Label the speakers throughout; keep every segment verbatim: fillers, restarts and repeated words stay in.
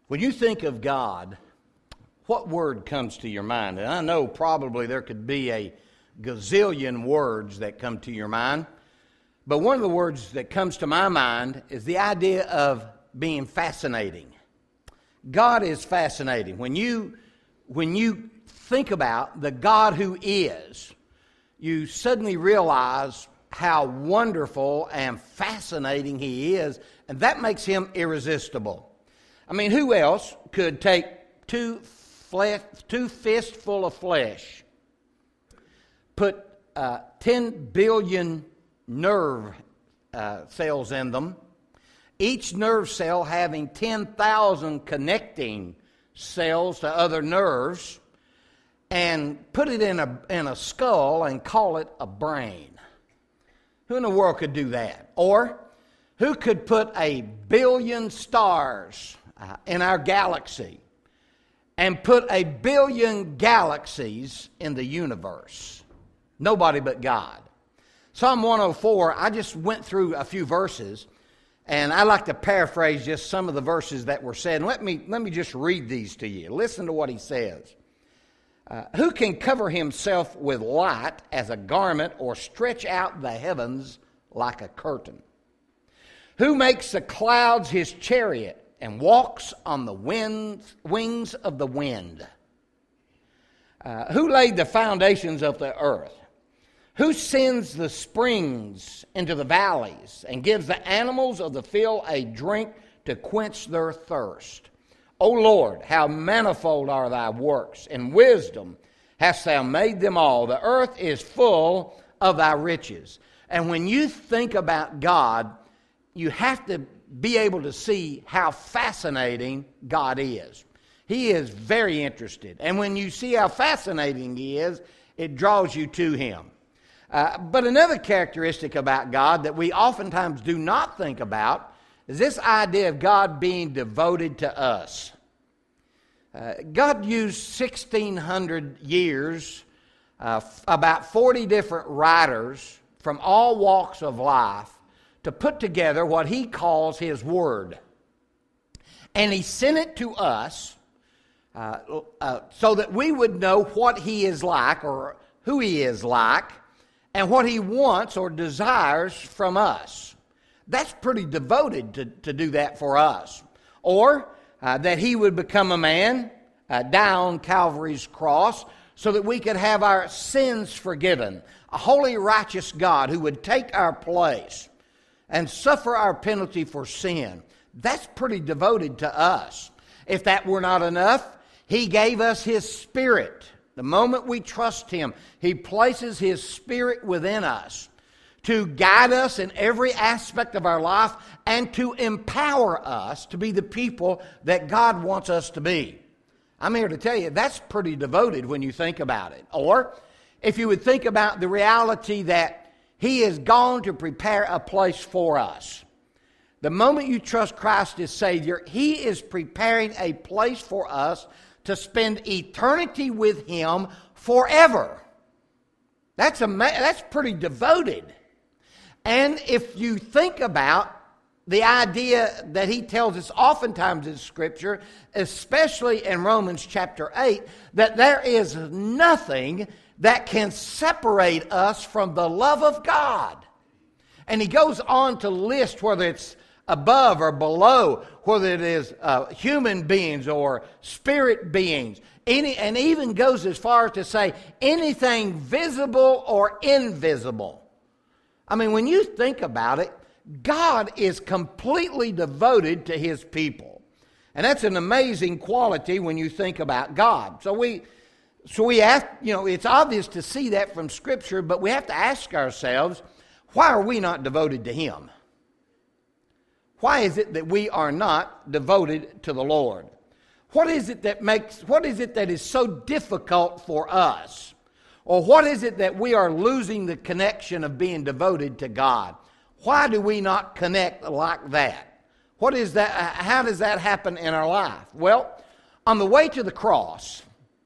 Speaker 1: When you think of God, what word comes to your mind? And I know probably there could be a gazillion words that come to your mind, but one of the words that comes to my mind is the idea of being fascinating. God is fascinating. When you, when you think about the God who is, you suddenly realize how wonderful and fascinating He is, and that makes Him irresistible. I mean, who else could take two, flesh, two fistful of flesh, put uh, ten billion nerve uh, cells in them, each nerve cell having ten thousand connecting cells to other nerves, and put it in a, in a skull and call it a brain? Who in the world could do that? Or who could put a billion stars uh, in our galaxy and put a billion galaxies in the universe? Nobody but God. Psalm one oh four, I just went through a few verses, and I like to paraphrase just some of the verses that were said. And let me, let me just read these to you. Listen to what he says. Uh, who can cover himself with light as a garment or stretch out the heavens like a curtain? Who makes the clouds his chariot and walks on the winds, wings of the wind? Uh, who laid the foundations of the earth? Who sends the springs into the valleys and gives the animals of the field a drink to quench their thirst? O Lord, how manifold are thy works, in wisdom hast thou made them all. The earth is full of thy riches. And when you think about God, you have to be able to see how fascinating God is. He is very interested. And when you see how fascinating He is, it draws you to Him. Uh, but another characteristic about God that we oftentimes do not think about is this idea of God being devoted to us. Uh, God used sixteen hundred years, uh, f- about forty different writers from all walks of life to put together what He calls His Word. And He sent it to us uh, uh, so that we would know what He is like or who He is like and what He wants or desires from us. That's pretty devoted to, to do that for us. Or uh, that He would become a man, uh, die on Calvary's cross, so that we could have our sins forgiven. A holy, righteous God who would take our place and suffer our penalty for sin. That's pretty devoted to us. If that were not enough, He gave us His Spirit. The moment we trust Him, He places His Spirit within us to guide us in every aspect of our life and to empower us to be the people that God wants us to be. I'm here to tell you, that's pretty devoted when you think about it. Or, if you would think about the reality that He has gone to prepare a place for us. The moment you trust Christ as Savior, He is preparing a place for us to spend eternity with Him forever. That's, ama- that's pretty devoted. And if you think about the idea that He tells us oftentimes in Scripture, especially in Romans chapter eight, that there is nothing that can separate us from the love of God. And he goes on to list whether it's above or below, whether it is uh, human beings or spirit beings, any, and even goes as far as to say anything visible or invisible. I mean, when you think about it, God is completely devoted to His people. And that's an amazing quality when you think about God. So we so we have, you know, it's obvious to see that from Scripture, but we have to ask ourselves, why are we not devoted to Him? Why is it that we are not devoted to the Lord? What is it that makes, what is it that is so difficult for us? Or what is it that we are losing the connection of being devoted to God? Why do we not connect like that? What is that? How does that happen in our life? Well, on the way to the cross,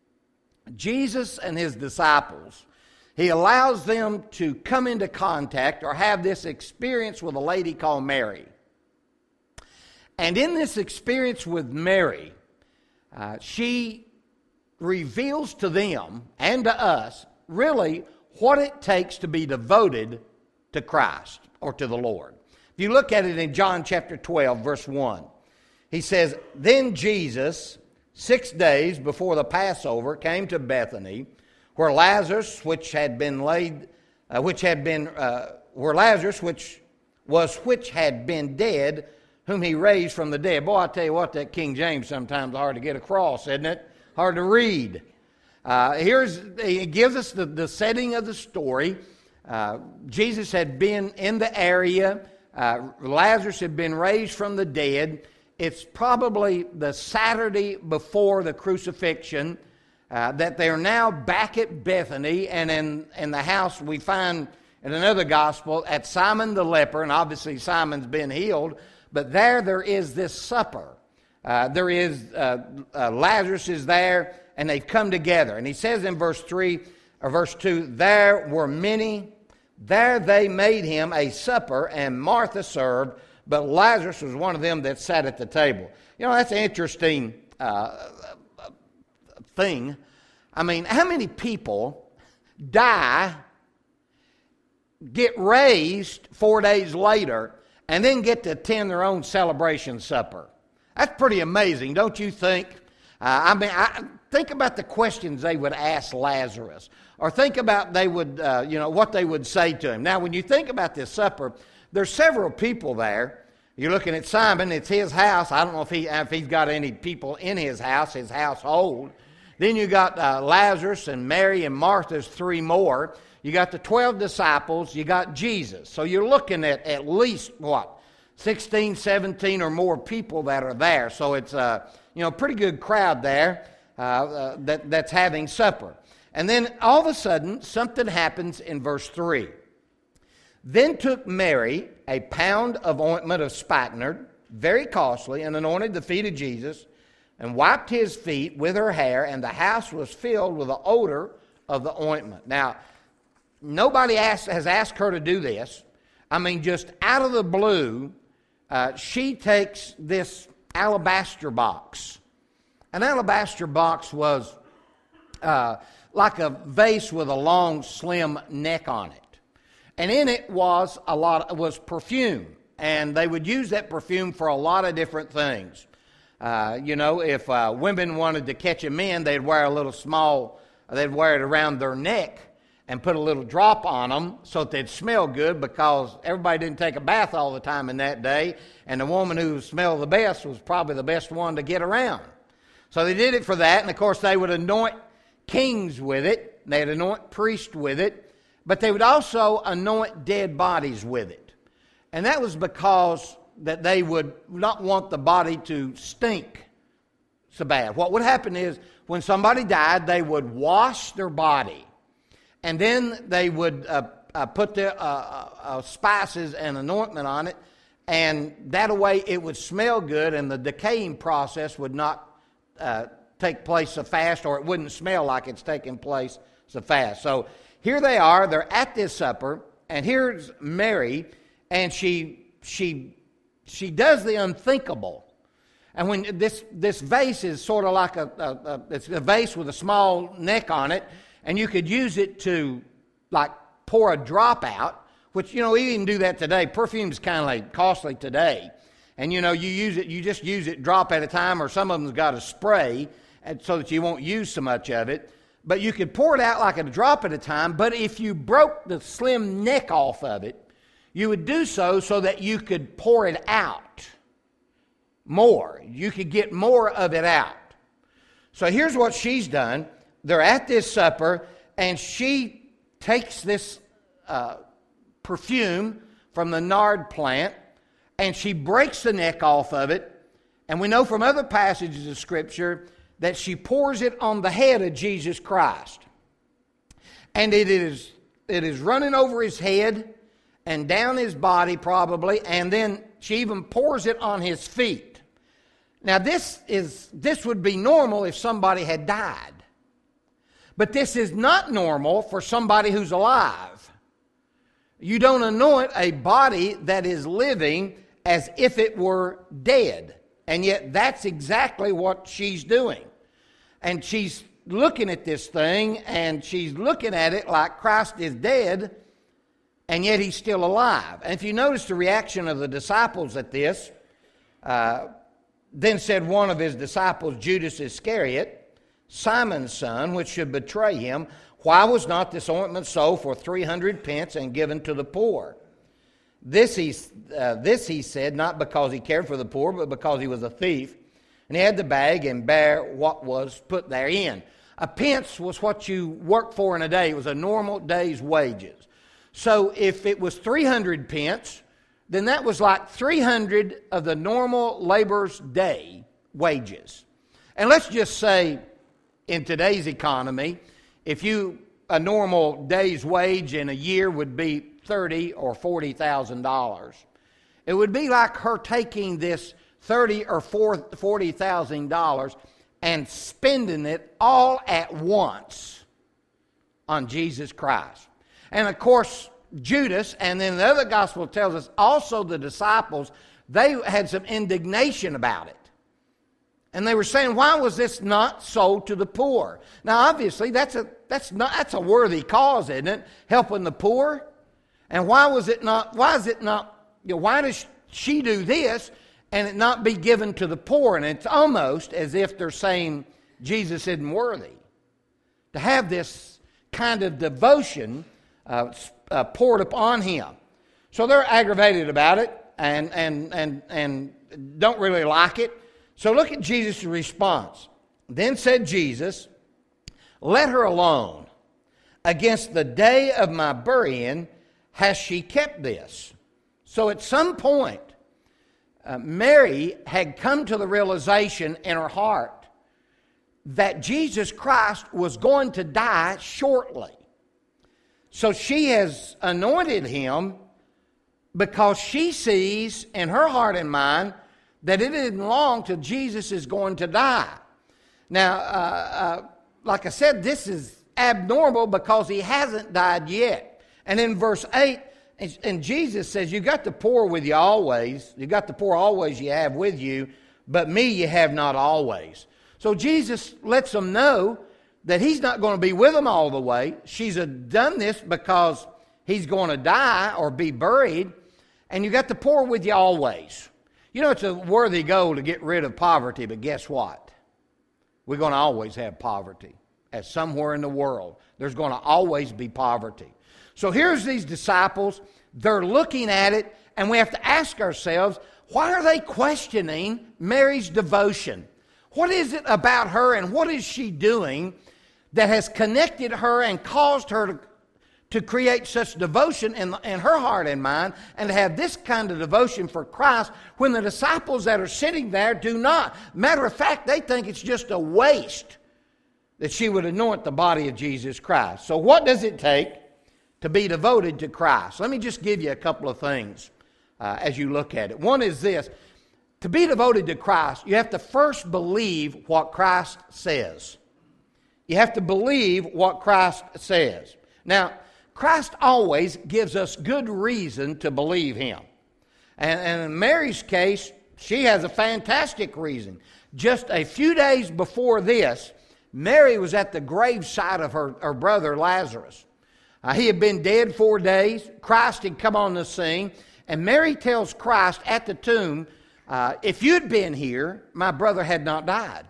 Speaker 1: Jesus and His disciples, He allows them to come into contact or have this experience with a lady called Mary. And in this experience with Mary, uh, she reveals to them and to us really what it takes to be devoted to Christ or to the Lord. If you look at it in John chapter twelve, verse one, he says, "Then Jesus, six days before the Passover, came to Bethany, where Lazarus, which had been laid, uh, which had been, uh, where Lazarus, which was which had been dead, whom he raised from the dead." Boy, I tell you what, that King James sometimes hard to get across, isn't it? Hard to read. Uh, here's he gives us the, the setting of the story. Uh, Jesus had been in the area. Uh, Lazarus had been raised from the dead. It's probably the Saturday before the crucifixion uh, that they're now back at Bethany, and in, in the house we find in another gospel at Simon the leper, and obviously Simon's been healed, but there there is this supper. Uh, there is, uh, uh, Lazarus is there, and they've come together. And he says in verse three, or verse two, "There were many, there they made him a supper, and Martha served, but Lazarus was one of them that sat at the table." You know, that's an interesting uh, thing. I mean, how many people die, get raised four days later, and then get to attend their own celebration supper? That's pretty amazing, don't you think? Uh, I mean, I, think about the questions they would ask Lazarus, or think about they would, uh, you know, what they would say to him. Now, when you think about this supper, there's several people there. You're looking at Simon; it's his house. I don't know if he if he's got any people in his house, his household. Then you got uh, Lazarus and Mary and Martha's three more. You got the twelve disciples. You got Jesus. So you're looking at at least what? sixteen, seventeen or more people that are there. So it's a you know pretty good crowd there uh, uh, that, that's having supper. And then all of a sudden, something happens in verse three. "Then took Mary a pound of ointment of spikenard, very costly, and anointed the feet of Jesus, and wiped his feet with her hair, and the house was filled with the odor of the ointment." Now, nobody asked, has asked her to do this. I mean, just out of the blue, Uh, she takes this alabaster box. An alabaster box was uh, like a vase with a long, slim neck on it, and in it was a lot. Was perfume, and they would use that perfume for a lot of different things. Uh, you know, if uh, women wanted to catch a man, they'd wear a little small. They'd wear it around their neck and put a little drop on them so that they'd smell good, because everybody didn't take a bath all the time in that day, and the woman who smelled the best was probably the best one to get around. So they did it for that, and of course they would anoint kings with it, they'd anoint priests with it, but they would also anoint dead bodies with it. And that was because that they would not want the body to stink so bad. What would happen is when somebody died, they would wash their body, and then they would uh, uh, put their uh, uh, spices and anointment on it, and that way it would smell good, and the decaying process would not uh, take place so fast, or it wouldn't smell like it's taking place so fast. So here they are, they're at this supper, and here's Mary, and she she she does the unthinkable. And when this this vase is sort of like a, a, a it's a vase with a small neck on it, and you could use it to, like, pour a drop out, which, you know, you even do that today. Perfume's kind of like costly today. And, you know, you use it, you just use it drop at a time, or some of them's got a spray and so that you won't use so much of it. But you could pour it out like a drop at a time, but if you broke the slim neck off of it, you would do so so that you could pour it out more. You could get more of it out. So here's what she's done. They're at this supper, and she takes this uh, perfume from the nard plant, and she breaks the neck off of it. And we know from other passages of Scripture that she pours it on the head of Jesus Christ. And it is, it is running over his head and down his body probably, and then she even pours it on his feet. Now this is this would be normal if somebody had died. But this is not normal for somebody who's alive. You don't anoint a body that is living as if it were dead. And yet that's exactly what she's doing. And she's looking at this thing, and she's looking at it like Christ is dead, and yet he's still alive. And if you notice the reaction of the disciples at this, uh, then said one of his disciples, Judas Iscariot, Simon's son, which should betray him, why was not this ointment sold for three hundred pence and given to the poor? This he, uh, this he said, not because he cared for the poor, but because he was a thief. And he had the bag and bare what was put therein. A pence was what you worked for in a day. It was a normal day's wages. So if it was three hundred pence, then that was like three hundred of the normal laborer's day wages. And let's just say, in today's economy, if you, a normal day's wage in a year would be thirty or forty thousand dollars. It would be like her taking this thirty or forty thousand dollars and spending it all at once on Jesus Christ. And of course, Judas, and then the other gospel tells us also the disciples, they had some indignation about it. And they were saying, why was this not sold to the poor? Now, obviously, that's a that's not that's a worthy cause, isn't it? Helping the poor. And why was it not? Why is it not? You know, why does she do this and it not be given to the poor? And it's almost as if they're saying Jesus isn't worthy to have this kind of devotion uh, uh, poured upon him. So they're aggravated about it and and and and don't really like it. So look at Jesus' response. Then said Jesus, let her alone. Against the day of my burying has she kept this. So at some point, uh, Mary had come to the realization in her heart that Jesus Christ was going to die shortly. So she has anointed him because she sees in her heart and mind that it isn't long till Jesus is going to die. Now, uh, uh, like I said, this is abnormal because he hasn't died yet. And in verse eight, and Jesus says, you got the poor with you always. You got the poor always you have with you, but me you have not always. So Jesus lets them know that he's not going to be with them all the way. She's done this because he's going to die or be buried. And you got the poor with you always. You know, it's a worthy goal to get rid of poverty, but guess what? We're going to always have poverty. As somewhere in the world, there's going to always be poverty. So here's these disciples. They're looking at it, and we have to ask ourselves, why are they questioning Mary's devotion? What is it about her, and what is she doing that has connected her and caused her to to create such devotion in, in her heart and mind, and to have this kind of devotion for Christ when the disciples that are sitting there do not. Matter of fact, they think it's just a waste that she would anoint the body of Jesus Christ. So what does it take to be devoted to Christ? Let me just give you a couple of things uh, as you look at it. One is this. To be devoted to Christ, you have to first believe what Christ says. You have to believe what Christ says. Now, Christ always gives us good reason to believe him. And, and in Mary's case, she has a fantastic reason. Just a few days before this, Mary was at the graveside of her, her brother Lazarus. Uh, he had been dead four days. Christ had come on the scene. And Mary tells Christ at the tomb, uh, if you'd been here, my brother had not died.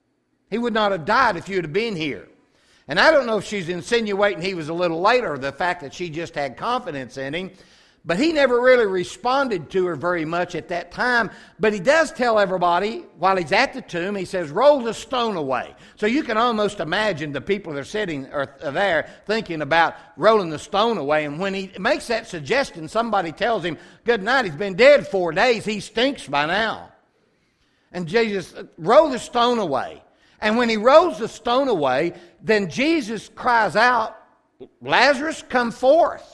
Speaker 1: He would not have died if you'd have been here. And I don't know if she's insinuating he was a little later, or the fact that she just had confidence in him. But he never really responded to her very much at that time. But he does tell everybody, while he's at the tomb, he says, roll the stone away. So you can almost imagine the people that are sitting are there thinking about rolling the stone away. And when he makes that suggestion, somebody tells him, good night, he's been dead four days. He stinks by now. And Jesus, roll the stone away. And when he rolls the stone away, then Jesus cries out, Lazarus, come forth.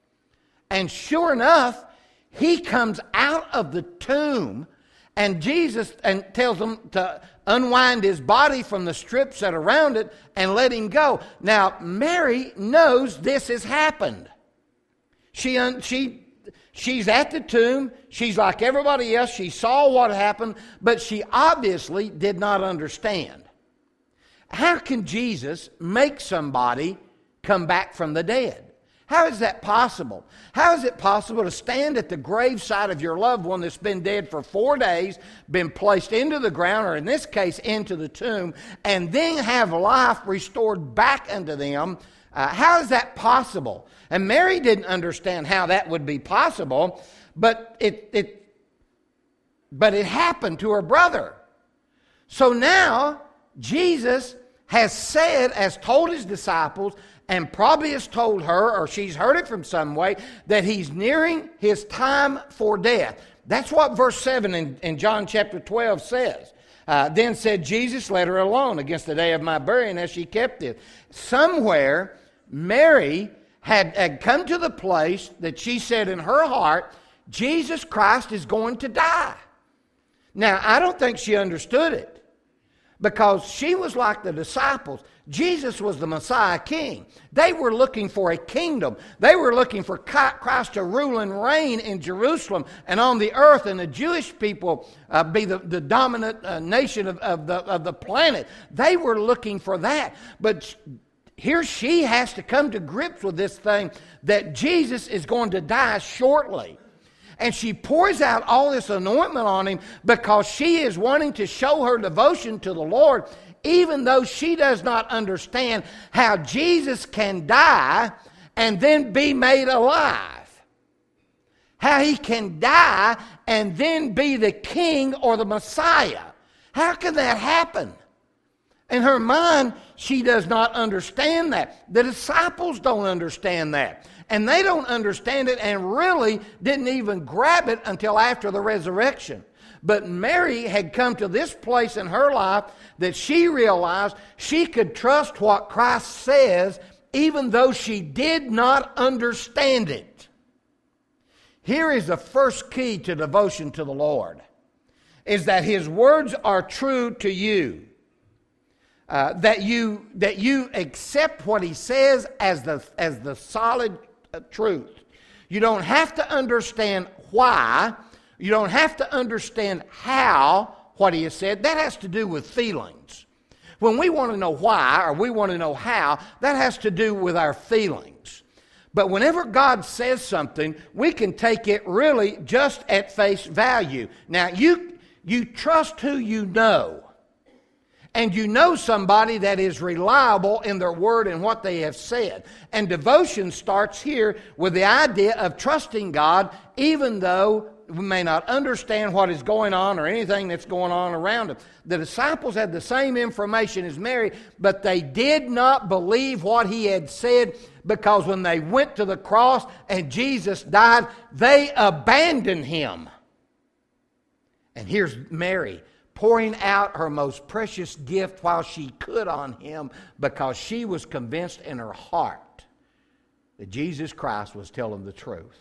Speaker 1: And sure enough, he comes out of the tomb, and Jesus and tells him to unwind his body from the strips that are around it and let him go. Now, Mary knows this has happened. She, un, she, She's at the tomb. She's like everybody else. She saw what happened, but she obviously did not understand. How can Jesus make somebody come back from the dead? How is that possible? How is it possible to stand at the graveside of your loved one that's been dead for four days, been placed into the ground, or in this case, into the tomb, and then have life restored back unto them? Uh, how is that possible? And Mary didn't understand how that would be possible, but it, it, but it happened to her brother. So now, Jesus has said, has told his disciples, and probably has told her, or she's heard it from some way, that he's nearing his time for death. That's what verse seven in, in John chapter twelve says. Uh, then said Jesus, let her alone against the day of my burying, as she kept it. Somewhere, Mary had, had come to the place that she said in her heart, Jesus Christ is going to die. Now, I don't think she understood it, because she was like the disciples. Jesus was the Messiah King. They were looking for a kingdom. They were looking for Christ to rule and reign in Jerusalem and on the earth, and the Jewish people uh, be the, the dominant uh, nation of, of, the, of the planet. They were looking for that. But here she has to come to grips with this thing that Jesus is going to die shortly. And she pours out all this anointment on him because she is wanting to show her devotion to the Lord, even though she does not understand how Jesus can die and then be made alive. How he can die and then be the king or the Messiah. How can that happen? In her mind, she does not understand that. The disciples don't understand that. And they don't understand it and really didn't even grab it until after the resurrection. But Mary had come to this place in her life that she realized she could trust what Christ says even though she did not understand it. Here is the first key to devotion to the Lord, is that his words are true to you. Uh, that you that you accept what he says as the as the solid uh, truth. You don't have to understand why. You don't have to understand how what he has said. That has to do with feelings. When we want to know why or we want to know how, that has to do with our feelings. But whenever God says something, we can take it really just at face value. Now, you you trust who you know. And you know somebody that is reliable in their word and what they have said. And devotion starts here with the idea of trusting God, even though we may not understand what is going on or anything that's going on around them. The disciples had the same information as Mary, but they did not believe what he had said, because when they went to the cross and Jesus died, they abandoned him. And here's Mary, pouring out her most precious gift while she could on him, because she was convinced in her heart that Jesus Christ was telling the truth,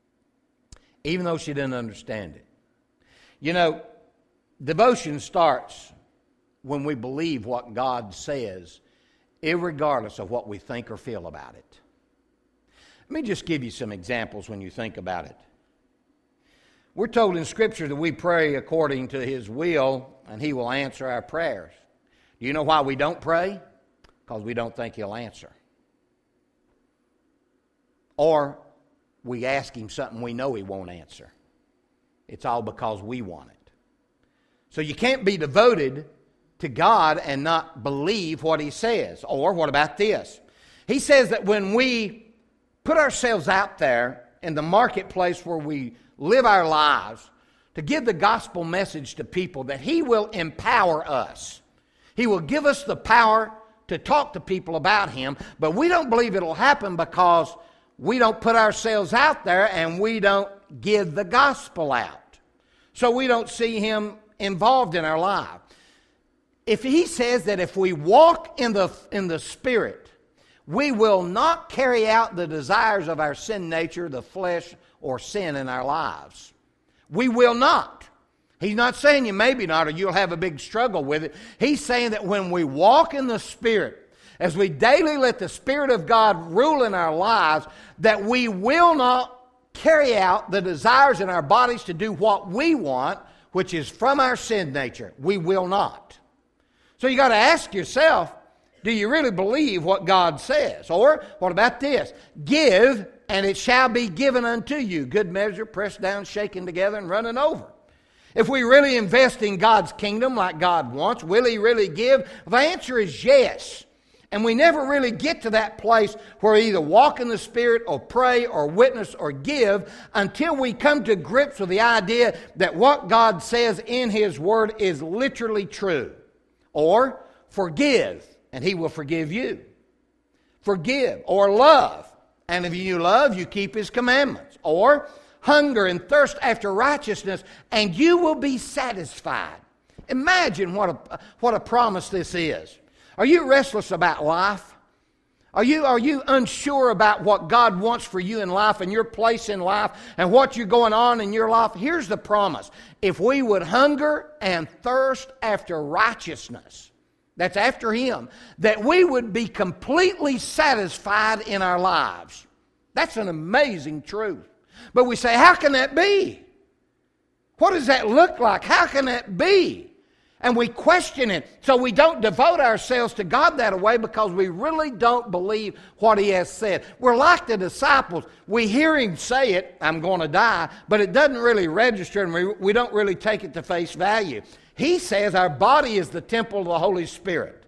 Speaker 1: even though she didn't understand it. You know, devotion starts when we believe what God says, irregardless of what we think or feel about it. Let me just give you some examples when you think about it. We're told in Scripture that we pray according to his will, and he will answer our prayers. Do you know why we don't pray? Because we don't think he'll answer. Or we ask him something we know he won't answer. It's all because we want it. So you can't be devoted to God and not believe what he says. Or what about this? He says that when we put ourselves out there in the marketplace where we live our lives to give the gospel message to people, that he will empower us. He will give us the power to talk to people about him, but we don't believe it'll happen because we don't put ourselves out there and we don't give the gospel out. So we don't see him involved in our life. If he says that if we walk in the, in the Spirit, we will not carry out the desires of our sin nature, the flesh, or sin in our lives. We will not. He's not saying you maybe not, or you'll have a big struggle with it. He's saying that when we walk in the Spirit, as we daily let the Spirit of God rule in our lives, that we will not carry out the desires in our bodies to do what we want, which is from our sin nature. We will not. So you got to ask yourself, do you really believe what God says? Or what about this? Give, and it shall be given unto you. Good measure, pressed down, shaken together, and running over. If we really invest in God's kingdom like God wants, will He really give? The answer is yes. And we never really get to that place where we either walk in the Spirit or pray or witness or give until we come to grips with the idea that what God says in His Word is literally true. Or forgive, and He will forgive you. Forgive. Or love, and if you love, you keep His commandments. Or hunger and thirst after righteousness, and you will be satisfied. Imagine what a, what a promise this is. Are you restless about life? Are you, are you unsure about what God wants for you in life and your place in life and what you're going on in your life? Here's the promise. If we would hunger and thirst after righteousness, that's after Him, that we would be completely satisfied in our lives. That's an amazing truth. But we say, how can that be? What does that look like? How can that be? And we question it. So we don't devote ourselves to God that way because we really don't believe what He has said. We're like the disciples. We hear Him say it, I'm going to die, but it doesn't really register and we, we don't really take it to face value. He says our body is the temple of the Holy Spirit.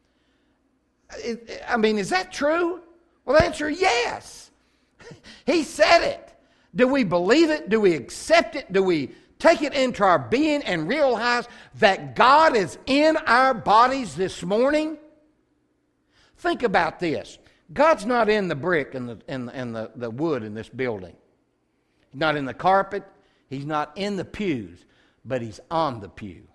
Speaker 1: It, I mean, is that true? Well, the answer is yes. He said it. Do we believe it? Do we accept it? Do we take it into our being and realize that God is in our bodies this morning? Think about this. God's not in the brick and the, and, and the, the wood in this building. He's not in the carpet. He's not in the pews. But He's on the pew.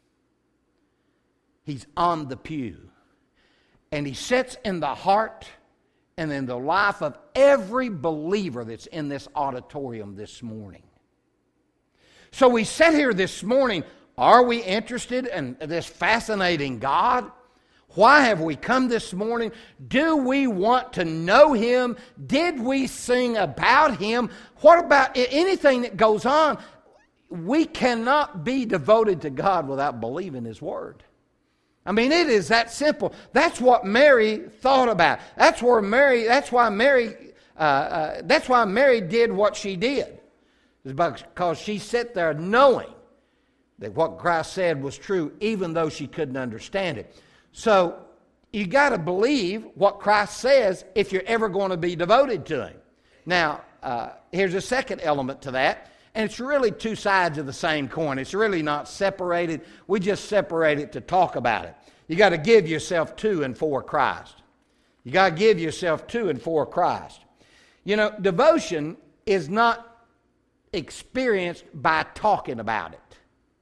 Speaker 1: He's on the pew. And He sits in the heart and in the life of every believer that's in this auditorium this morning. So we sit here this morning, are we interested in this fascinating God? Why have we come this morning? Do we want to know Him? Did we sing about Him? What about anything that goes on? We cannot be devoted to God without believing His Word. I mean, it is that simple. That's what Mary thought about. That's where Mary. That's why Mary. Uh, uh, that's why Mary did what she did. It's because she sat there knowing that what Christ said was true, even though she couldn't understand it. So you got to believe what Christ says if you're ever going to be devoted to Him. Now, uh, here's a second element to that, and it's really two sides of the same coin. It's really not separated. We just separate it to talk about it. You got to give yourself to and for Christ. You got to give yourself to and for Christ. You know, devotion is not experienced by talking about it.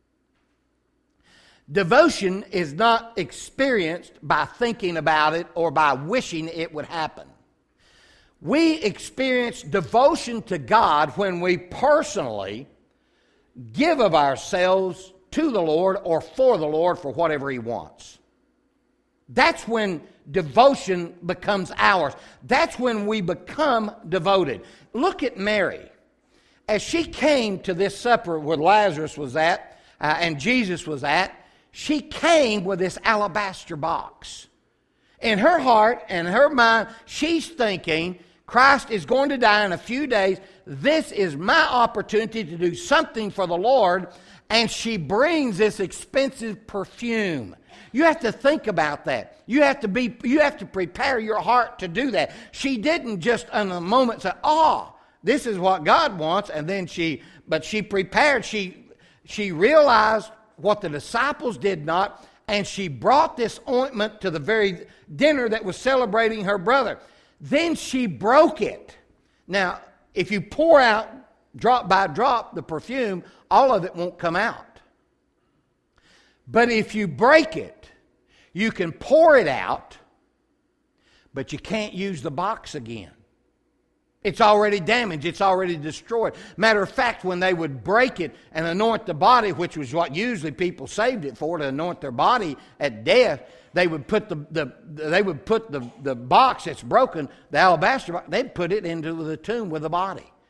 Speaker 1: Devotion is not experienced by thinking about it or by wishing it would happen. We experience devotion to God when we personally give of ourselves to the Lord or for the Lord for whatever He wants. That's when devotion becomes ours. That's when we become devoted. Look at Mary. As she came to this supper where Lazarus was at uh, and Jesus was at, she came with this alabaster box. In her heart and her mind, she's thinking, Christ is going to die in a few days. This is my opportunity to do something for the Lord. And she brings this expensive perfume. You have to think about that. You have to be. You have to prepare your heart to do that. She didn't just in a moment say, oh, this is what God wants, and then she, but she prepared, she, she realized what the disciples did not, and she brought this ointment to the very dinner that was celebrating her brother. Then she broke it. Now, if you pour out drop by drop the perfume, all of it won't come out. But if you break it, you can pour it out, but you can't use the box again. It's already damaged. It's already destroyed. Matter of fact, when they would break it and anoint the body, which was what usually people saved it for, to anoint their body at death, they would put the, the they would put the, the box that's broken, the alabaster box, they'd put it into the tomb with the body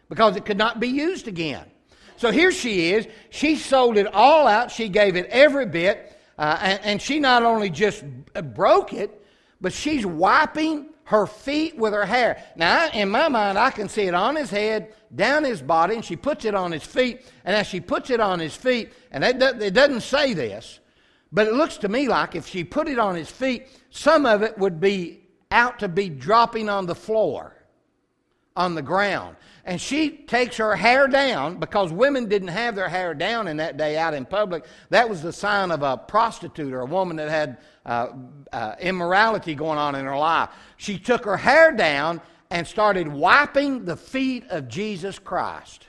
Speaker 1: because it could not be used again. So here she is. She sold it all out. She gave it every bit. Uh, and, and she not only just broke it, but she's wiping her feet with her hair. Now, in my mind, I can see it on his head, down his body, and she puts it on his feet. And as she puts it on his feet, and it, it doesn't say this, but it looks to me like if she put it on his feet, some of it would be out to be dropping on the floor, on the ground. And she takes her hair down, because women didn't have their hair down in that day out in public. That was the sign of a prostitute or a woman that had uh, uh, immorality going on in her life. She took her hair down and started wiping the feet of Jesus Christ.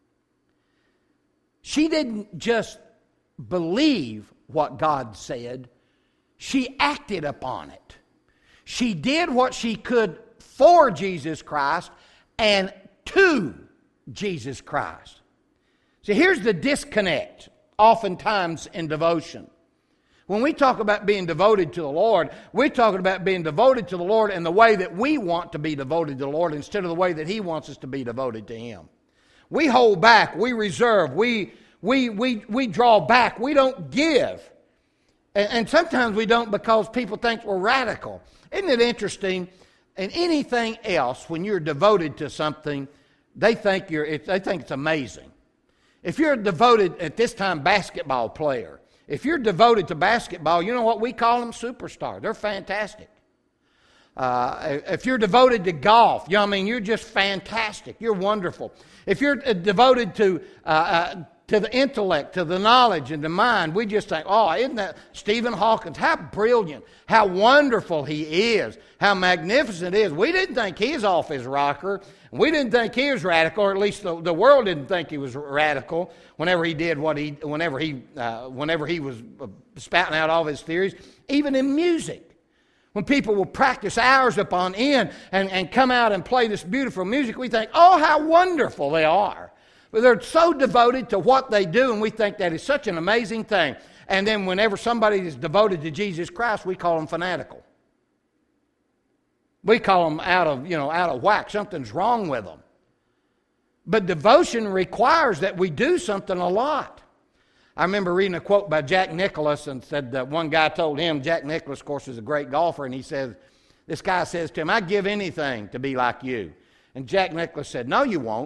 Speaker 1: She didn't just believe what God said. She acted upon it. She did what she could for Jesus Christ and to Jesus Christ. See, here's the disconnect oftentimes in devotion. When we talk about being devoted to the Lord, we're talking about being devoted to the Lord in the way that we want to be devoted to the Lord instead of the way that He wants us to be devoted to Him. We hold back, we reserve, we we we we draw back, we don't give. And, and sometimes we don't because people think we're radical. Isn't it interesting? And anything else, when you're devoted to something, they think you're it, they think it's amazing. If you're a devoted, at this time, basketball player, if you're devoted to basketball, you know what we call them? Superstars. They're fantastic. Uh, if you're devoted to golf, you know, I mean, you're just fantastic. You're wonderful. If you're uh, devoted to uh, uh, to the intellect, to the knowledge, and the mind, we just think, oh, isn't that Stephen Hawking? How brilliant, how wonderful he is, how magnificent he is. We didn't think he was off his rocker. We didn't think he was radical, or at least the, the world didn't think he was radical whenever he did what he, whenever he, uh, whenever he was spouting out all of his theories, even in music. When people will practice hours upon end and, and come out and play this beautiful music, we think, oh, how wonderful they are. But they're so devoted to what they do, and we think that is such an amazing thing. And then whenever somebody is devoted to Jesus Christ, we call them fanatical. We call them out of, you know, out of whack. Something's wrong with them. But devotion requires that we do something a lot. I remember reading a quote by Jack Nicklaus, and said that one guy told him, Jack Nicklaus, of course, is a great golfer, and he says, this guy says to him, I'd give anything to be like you. And Jack Nicklaus said, no, you won't.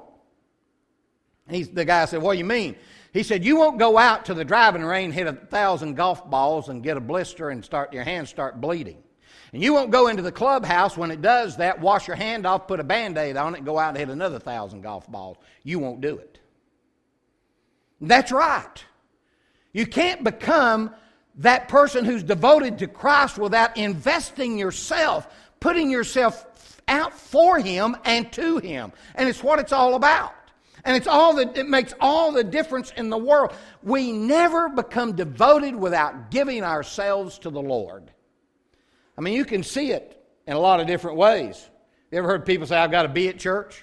Speaker 1: He's, the guy said, what do you mean? He said, you won't go out to the driving range, hit a thousand golf balls and get a blister and start your hands start bleeding. And you won't go into the clubhouse when it does that, wash your hand off, put a Band-Aid on it, and go out and hit another thousand golf balls. You won't do it. That's right. You can't become that person who's devoted to Christ without investing yourself, putting yourself out for Him and to Him. And it's what it's all about. And it's all that it makes all the difference in the world. We never become devoted without giving ourselves to the Lord. I mean, you can see it in a lot of different ways. You ever heard people say, I've got to be at church?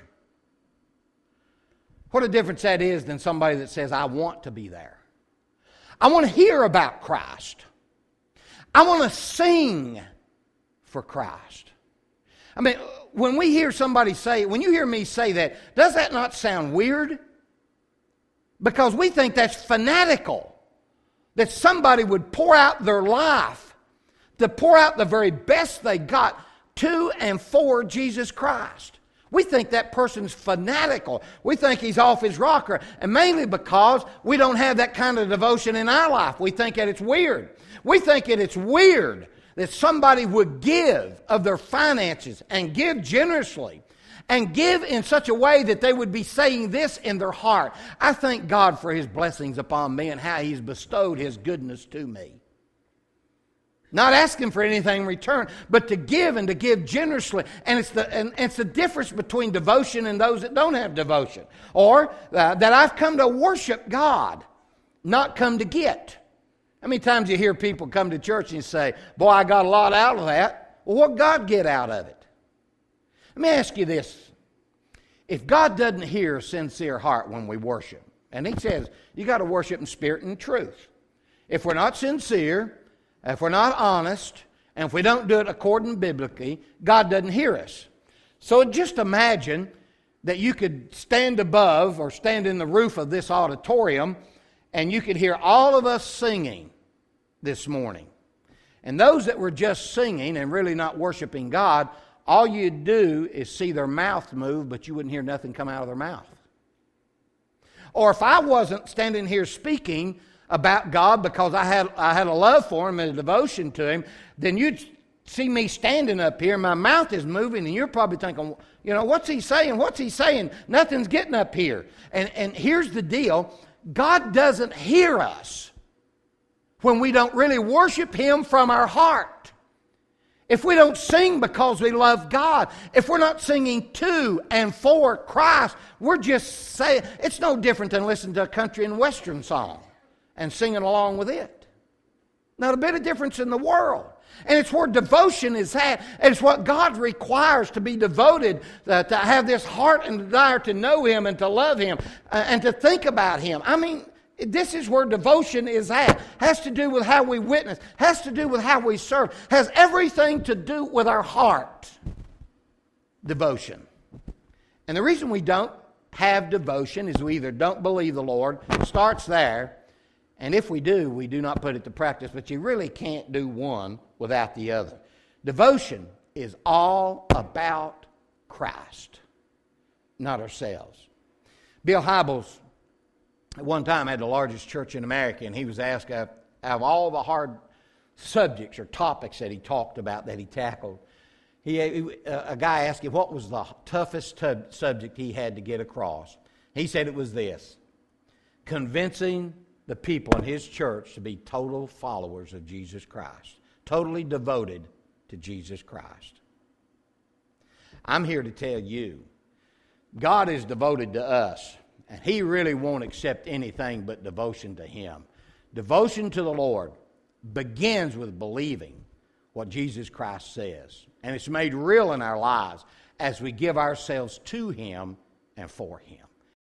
Speaker 1: What a difference that is than somebody that says, I want to be there. I want to hear about Christ. I want to sing for Christ. I mean, when we hear somebody say, when you hear me say that, does that not sound weird? Because we think that's fanatical. That somebody would pour out their life to pour out the very best they got to and for Jesus Christ. We think that person's fanatical. We think he's off his rocker. And mainly because we don't have that kind of devotion in our life. We think that it's weird. We think that it's weird that somebody would give of their finances and give generously and give in such a way that they would be saying this in their heart. I thank God for His blessings upon me and how He's bestowed His goodness to me. Not asking for anything in return, but to give and to give generously. And it's the, and it's the difference between devotion and those that don't have devotion. Or uh, that I've come to worship God, not come to get. How many times you hear people come to church and say, boy, I got a lot out of that. Well, what did God get out of it? Let me ask you this. If God doesn't hear a sincere heart when we worship, and He says, you got to worship in spirit and truth. If we're not sincere, if we're not honest, and if we don't do it according biblically, God doesn't hear us. So just imagine that you could stand above or stand in the roof of this auditorium and you could hear all of us singing this morning. And those that were just singing and really not worshiping God, all you'd do is see their mouth move, but you wouldn't hear nothing come out of their mouth. Or if I wasn't standing here speaking about God because I had I had a love for Him and a devotion to Him, then you'd see me standing up here, my mouth is moving, and you're probably thinking, you know, what's he saying? What's he saying? Nothing's getting up here. And, and here's the deal. God doesn't hear us when we don't really worship Him from our heart. If we don't sing because we love God, if we're not singing to and for Christ, we're just saying, it's no different than listening to a country and western song and singing along with it. Not a bit of difference in the world. And it's where devotion is at. And it's what God requires to be devoted, uh, to have this heart and desire to know Him and to love Him uh, and to think about Him. I mean, this is where devotion is at. Has to do with how we witness. Has to do with how we serve. Has everything to do with our heart. Devotion. And the reason we don't have devotion is we either don't believe the Lord, starts there, and if we do, we do not put it to practice. But you really can't do one without the other. Devotion is all about Christ, not ourselves. Bill Hybels at one time had the largest church in America, and he was asked out of all the hard subjects or topics that he talked about, that he tackled, he, a guy asked him what was the toughest tub, subject he had to get across. He said it was this: convincing the people in his church to be total followers of Jesus Christ, totally devoted to Jesus Christ. I'm here to tell you, God is devoted to us, and He really won't accept anything but devotion to Him. Devotion to the Lord begins with believing what Jesus Christ says, and it's made real in our lives as we give ourselves to Him and for Him.